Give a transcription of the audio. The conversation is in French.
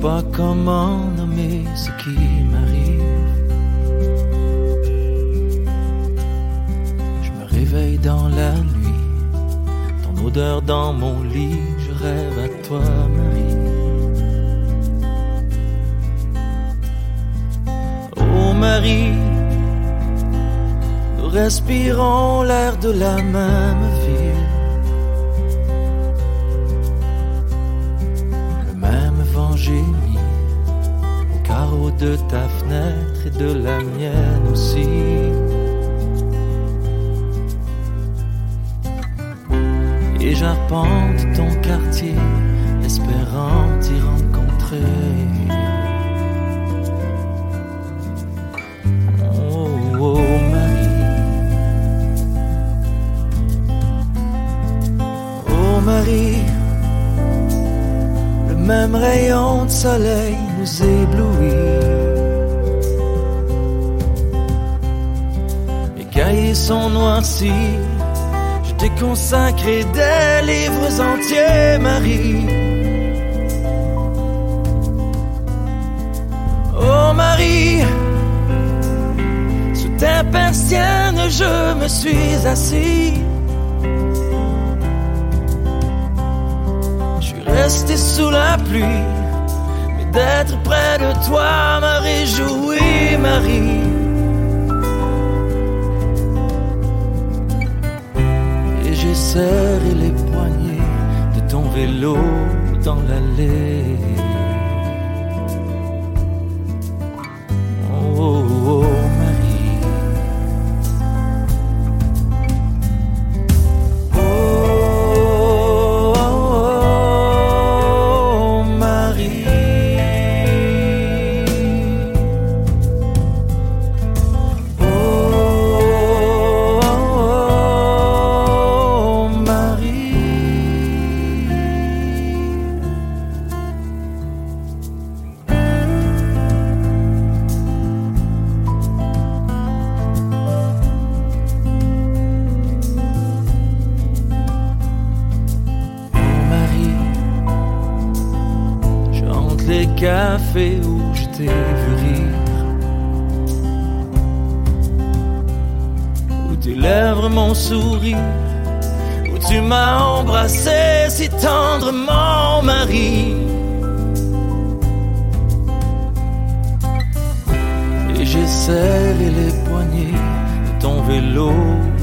pas comment nommer ce qui m'arrive. Je me réveille dans la nuit, ton odeur dans mon lit, je rêve à toi, Marie. Oh Marie, nous respirons l'air de la même ville. Le même vent gémit au carreau de ta fenêtre et de la mienne aussi. Et j'arpente ton quartier, espérant t'y rencontrer. Oh Marie, oh Marie, le même rayon de soleil nous éblouit. Mes cahiers sont noircis, je t'ai consacré des livres entiers, Marie. Oh Marie, tes persiennes, je me suis assis. Je suis resté sous la pluie, mais d'être près de toi m'a réjoui, Marie. Et j'ai serré les poignets de ton vélo dans l'allée. Oh, oh. Les cafés où je t'ai vu rire, où tes lèvres m'ont souri, où tu m'as embrassé si tendrement, Marie. Et j'ai serré les poignets de ton vélo